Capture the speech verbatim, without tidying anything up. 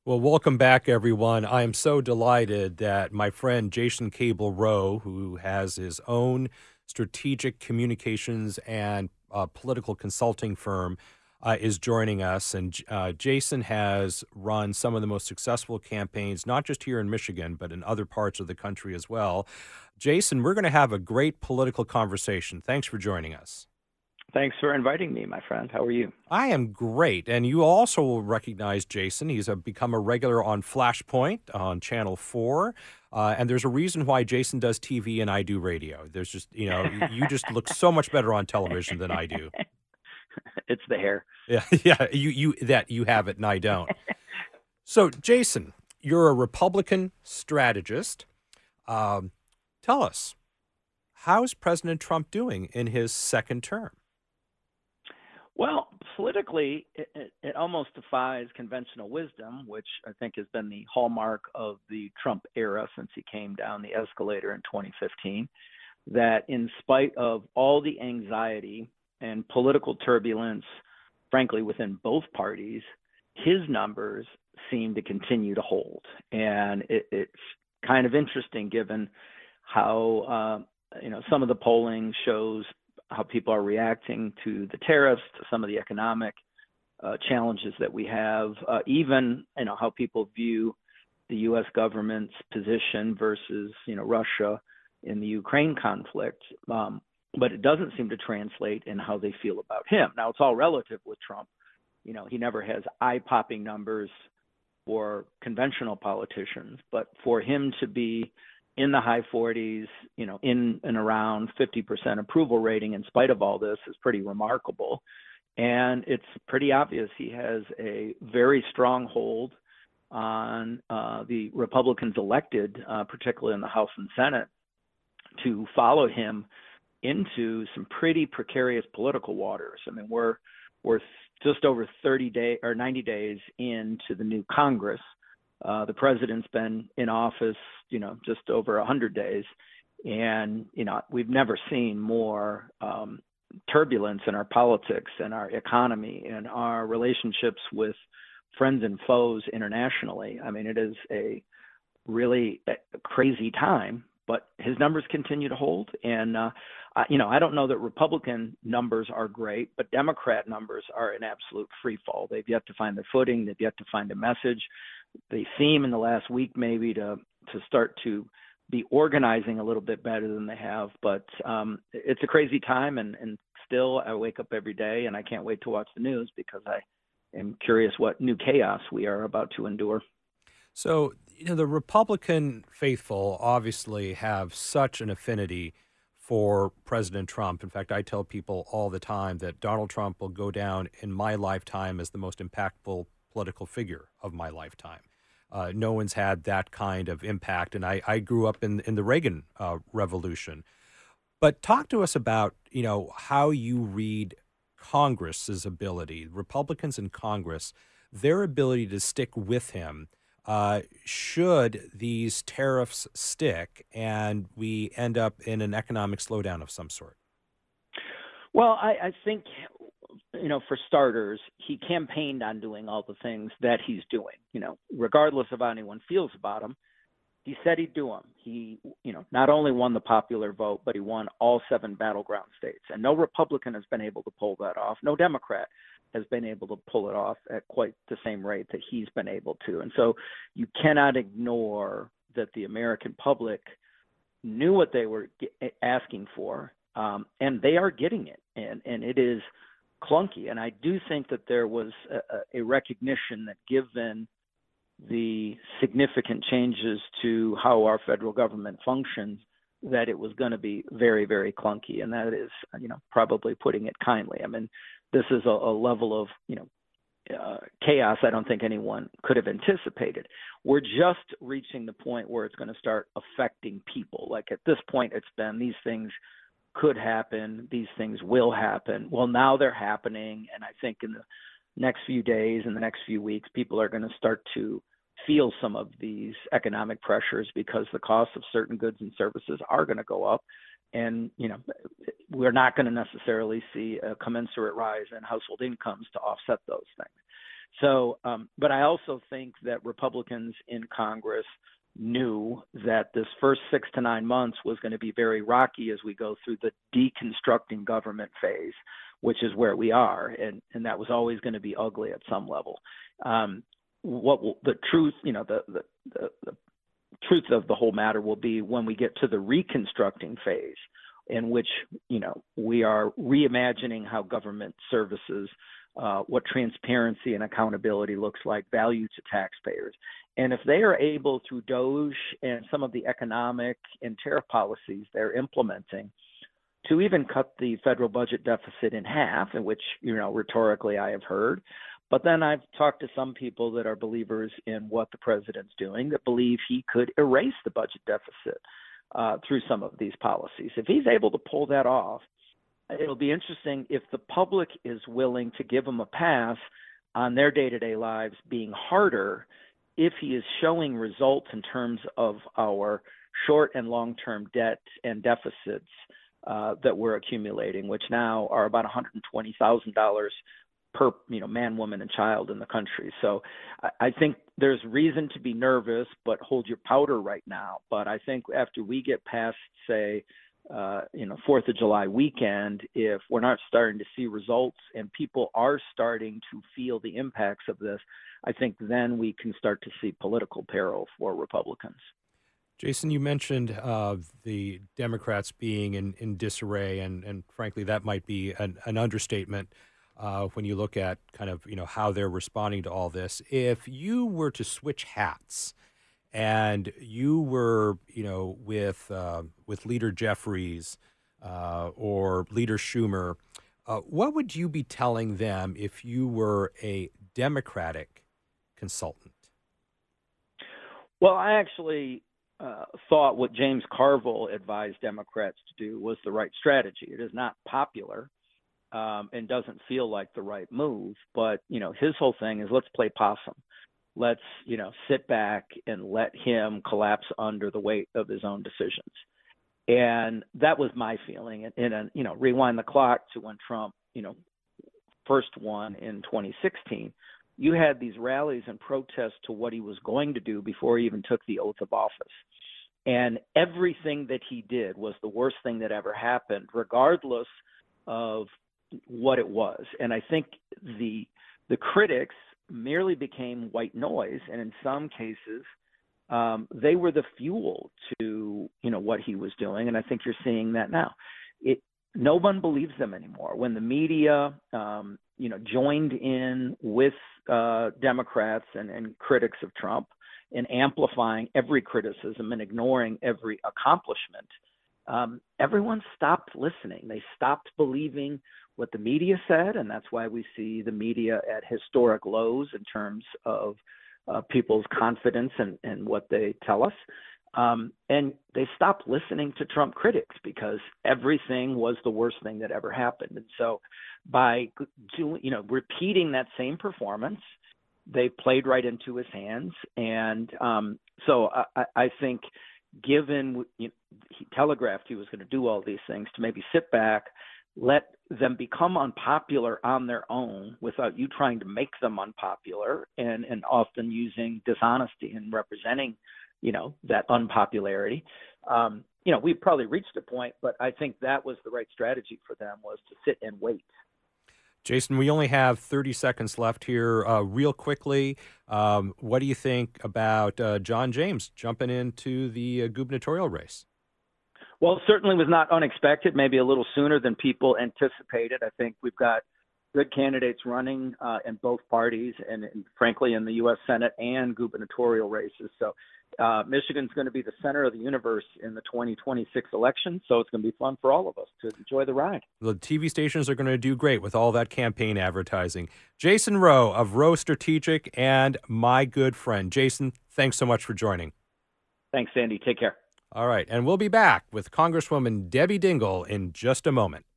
Well, welcome back, everyone. I am so delighted that my friend Jason Cable Rowe, who has his own strategic communications and uh, political consulting firm, uh, is joining us. And uh, Jason has run some of the most successful campaigns, not just here in Michigan, but in other parts of the country as well. Jason, we're going to have a great political conversation. Thanks for joining us. Thanks for inviting me, my friend. How are you? I am great. And you also will recognize Jason. He's a, become a regular on Flashpoint on Channel four. Uh, and there's a reason why Jason does T V and I do radio. There's just, you know, you just look so much better on television than I do. It's the hair. Yeah, yeah, you, you that you have it and I don't. So, Jason, you're a Republican strategist. Um, tell us, how's President Trump doing in his second term? Well, politically, it, it, it almost defies conventional wisdom, which I think has been the hallmark of the Trump era since he came down the escalator in twenty fifteen. That in spite of all the anxiety and political turbulence, frankly, within both parties, his numbers seem to continue to hold. And it, it's kind of interesting given how, uh, you know, some of the polling shows how people are reacting to the tariffs, to some of the economic uh, challenges that we have, uh, even, you know, how people view the U S government's position versus, you know, Russia in the Ukraine conflict. Um, but it doesn't seem to translate in how they feel about him. Now, it's all relative with Trump. You know, he never has eye-popping numbers for conventional politicians, but for him to be in the high forties, you know, in and around fifty percent approval rating in spite of all this is pretty remarkable. And it's pretty obvious he has a very strong hold on uh, the Republicans elected, uh, particularly in the House and Senate, to follow him into some pretty precarious political waters. I mean, we're we're just over thirty days or ninety days into the new Congress. Uh, the president's been in office, you know, just over one hundred days. And, you know, we've never seen more um, turbulence in our politics and our economy and our relationships with friends and foes internationally. I mean, it is a really crazy time, but his numbers continue to hold. And, uh, I, you know, I don't know that Republican numbers are great, but Democrat numbers are in absolute free fall. They've yet to find their footing. They've yet to find a message. They seem in the last week maybe to to start to be organizing a little bit better than they have. But um, it's a crazy time, and, and still I wake up every day and I can't wait to watch the news because I am curious what new chaos we are about to endure. So, you know, the Republican faithful obviously have such an affinity for President Trump. In fact, I tell people all the time that Donald Trump will go down in my lifetime as the most impactful political figure of my lifetime. Uh, no one's had that kind of impact. And I, I grew up in, in the Reagan uh, Revolution. But talk to us about, you know, how you read Congress's ability, Republicans in Congress, their ability to stick with him uh, should these tariffs stick and we end up in an economic slowdown of some sort. Well, I, I think, you know, for starters, he campaigned on doing all the things that he's doing, you know, regardless of how anyone feels about him. He said he'd do them. He, you know, not only won the popular vote, but he won all seven battleground states. And no Republican has been able to pull that off. No Democrat has been able to pull it off at quite the same rate that he's been able to. And so you cannot ignore that the American public knew what they were asking for, um, and they are getting it. And, and it is clunky. And I do think that there was a, a recognition that given the significant changes to how our federal government functions, that it was going to be very, very clunky. And that is, you know, probably putting it kindly. I mean, this is a, a level of, you know, uh, chaos I don't think anyone could have anticipated. We're just reaching the point where it's going to start affecting people. Like at this point, it's been these things could happen, these things will happen. Well, now they're happening. And I think in the next few days, in the next few weeks, people are going to start to feel some of these economic pressures because the cost of certain goods and services are going to go up. And, you know, we're not going to necessarily see a commensurate rise in household incomes to offset those things. So, um, but I also think that Republicans in Congress knew that this first six to nine months was going to be very rocky as we go through the deconstructing government phase, which is where we are, and and that was always going to be ugly at some level. Um, what will, the truth, you know, the, the the the truth of the whole matter will be when we get to the reconstructing phase, in which, you know, we are reimagining how government services, uh, what transparency and accountability looks like, value to taxpayers. And if they are able, through DOGE and some of the economic and tariff policies they're implementing, to even cut the federal budget deficit in half, in which, you know, rhetorically I have heard. But then I've talked to some people that are believers in what the president's doing, that believe he could erase the budget deficit uh, through some of these policies. If he's able to pull that off, it'll be interesting if the public is willing to give him a pass on their day-to-day lives being harder if he is showing results in terms of our short and long-term debt and deficits uh, that we're accumulating, which now are about one hundred twenty thousand dollars per, you know, man, woman, and child in the country. So I, I think there's reason to be nervous, but hold your powder right now. But I think after we get past, say, uh, you know, Fourth of July weekend, if we're not starting to see results and people are starting to feel the impacts of this, I think then we can start to see political peril for Republicans. Jason, you mentioned uh, the Democrats being in, in disarray, and, and frankly, that might be an, an understatement uh, when you look at kind of, you know, how they're responding to all this. If you were to switch hats and you were, you know, with uh, with Leader Jeffries uh, or Leader Schumer, uh, what would you be telling them if you were a Democratic consultant? Well, I actually uh, thought what James Carville advised Democrats to do was the right strategy. It is not popular um, and doesn't feel like the right move, but, you know, his whole thing is let's play possum. Let's, you know, sit back and let him collapse under the weight of his own decisions. And that was my feeling. And, and, and you know, rewind the clock to when Trump, you know, first won in twenty sixteen. You had these rallies and protests to what he was going to do before he even took the oath of office. And everything that he did was the worst thing that ever happened, regardless of what it was. And I think the the critics merely became white noise, and in some cases, um, they were the fuel to, you know, what he was doing. And I think you're seeing that now. It no one believes them anymore. When the media, um, you know, joined in with uh, Democrats and, and critics of Trump in amplifying every criticism and ignoring every accomplishment, um, everyone stopped listening. They stopped believing what the media said, and that's why we see the media at historic lows in terms of uh, people's confidence in, in what they tell us. Um, and they stopped listening to Trump critics because everything was the worst thing that ever happened. And so by doing, you know, repeating that same performance, they played right into his hands. And um, so I, I think given, you know, he telegraphed he was going to do all these things, to maybe sit back, let them become unpopular on their own without you trying to make them unpopular, and, and often using dishonesty and representing, you know, that unpopularity. Um, you know, we've probably reached a point, but I think that was the right strategy for them, was to sit and wait. Jason, we only have thirty seconds left here. Uh, real quickly, um, what do you think about uh, John James jumping into the uh, gubernatorial race? Well, it certainly was not unexpected, maybe a little sooner than people anticipated. I think we've got good candidates running uh, in both parties and, and, frankly, in the U S Senate and gubernatorial races. So uh, Michigan's going to be the center of the universe in the twenty twenty-six election, so it's going to be fun for all of us to enjoy the ride. The T V stations are going to do great with all that campaign advertising. Jason Rowe of Rowe Strategic and my good friend. Jason, thanks so much for joining. Thanks, Sandy. Take care. All right, and we'll be back with Congresswoman Debbie Dingell in just a moment.